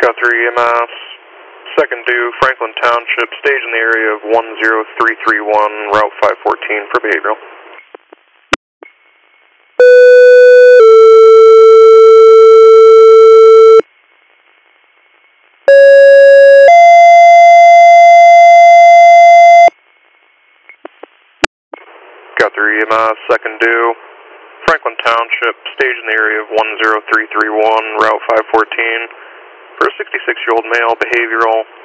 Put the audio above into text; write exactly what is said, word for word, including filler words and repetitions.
Got three E M S, second due, Franklin Township, stage in the area of one zero three three one, Route five fourteen for behavioral. Got three E M S, second due, Franklin Township, stage in the area of one zero three three one, Route five fourteen, for a sixty-six-year-old male, behavioral,